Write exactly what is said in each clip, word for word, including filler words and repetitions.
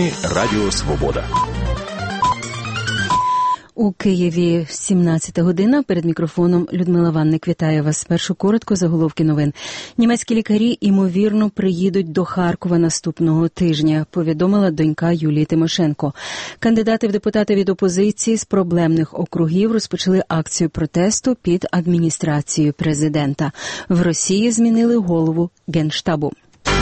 Новини Радіо Свобода. У Києві сімнадцята година. Перед мікрофоном Людмила Ванник вітає вас. Спершу коротко заголовки новин. Німецькі лікарі, ймовірно, приїдуть до Харкова наступного тижня, повідомила донька Юлії Тимошенко. Кандидати в депутати від опозиції з проблемних округів розпочали акцію протесту під адміністрацією президента. В Росії змінили голову Генштабу.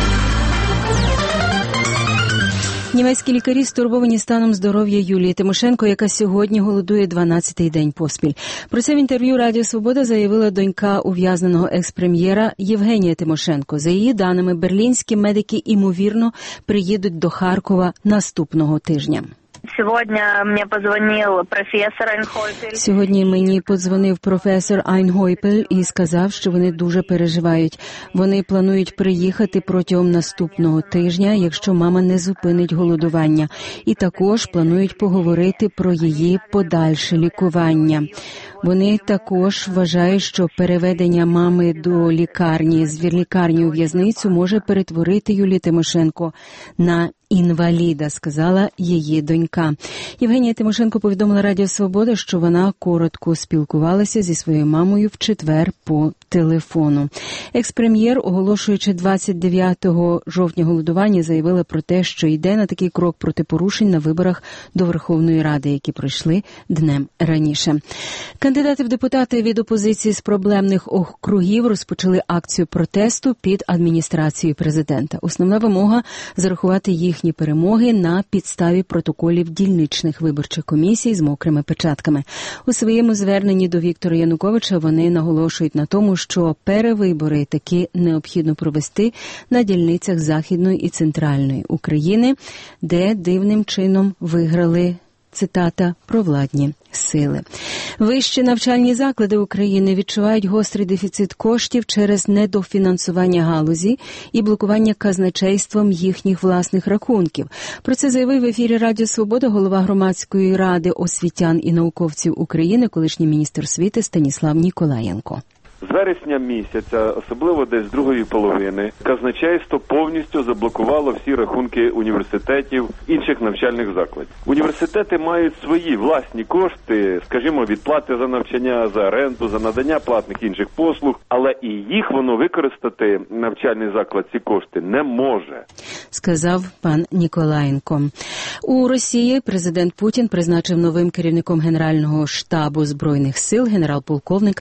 Німецькі лікарі стурбовані станом здоров'я Юлії Тимошенко, яка сьогодні голодує дванадцятий день поспіль. Про це в інтерв'ю Радіо Свобода заявила донька ув'язненого екс-прем'єра Євгенія Тимошенко. За її даними, берлінські медики, ймовірно, приїдуть до Харкова наступного тижня. Сьогодні мені подзвонив професор Айнхойпель. Сьогодні мені подзвонив професор Айнхойпель і сказав, що вони дуже переживають. Вони планують приїхати протягом наступного тижня, якщо мама не зупинить голодування. І також планують поговорити про її подальше лікування. Вони також вважають, що переведення мами до лікарні з лікарні у в'язницю може перетворити Юлію Тимошенко на інваліда, сказала її донька. Євгенія Тимошенко повідомила Радіо Свобода, що вона коротко спілкувалася зі своєю мамою в четвер по телефону. Екс-прем'єр, оголошуючи двадцять дев'ятого жовтня голодування, заявила про те, що йде на такий крок проти порушень на виборах до Верховної Ради, які пройшли днем раніше. Кандидати в депутати від опозиції з проблемних округів розпочали акцію протесту під адміністрацією президента. Основна вимога – зарахувати їхні перемоги на підставі протоколів дільничних виборчих комісій з мокрими печатками. У своєму зверненні до Віктора Януковича вони наголошують на тому, що перевибори таки необхідно провести на дільницях Західної і Центральної України, де дивним чином виграли, цитата, провладні сили. Вищі навчальні заклади України відчувають гострий дефіцит коштів через недофінансування галузі і блокування казначейством їхніх власних рахунків. Про це заявив в ефірі Радіо Свобода голова Громадської ради освітян і науковців України, колишній міністр освіти Станіслав Ніколаєнко. З вересня місяця, особливо десь з другої половини, казначейство повністю заблокувало всі рахунки університетів, інших навчальних закладів. Університети мають свої власні кошти, скажімо, відплати за навчання, за оренду, за надання платних інших послуг, але і їх воно використати, навчальний заклад, ці кошти не може, сказав пан Ніколаєнко. У Росії президент Путін призначив новим керівником Генерального штабу Збройних сил генерал-полковника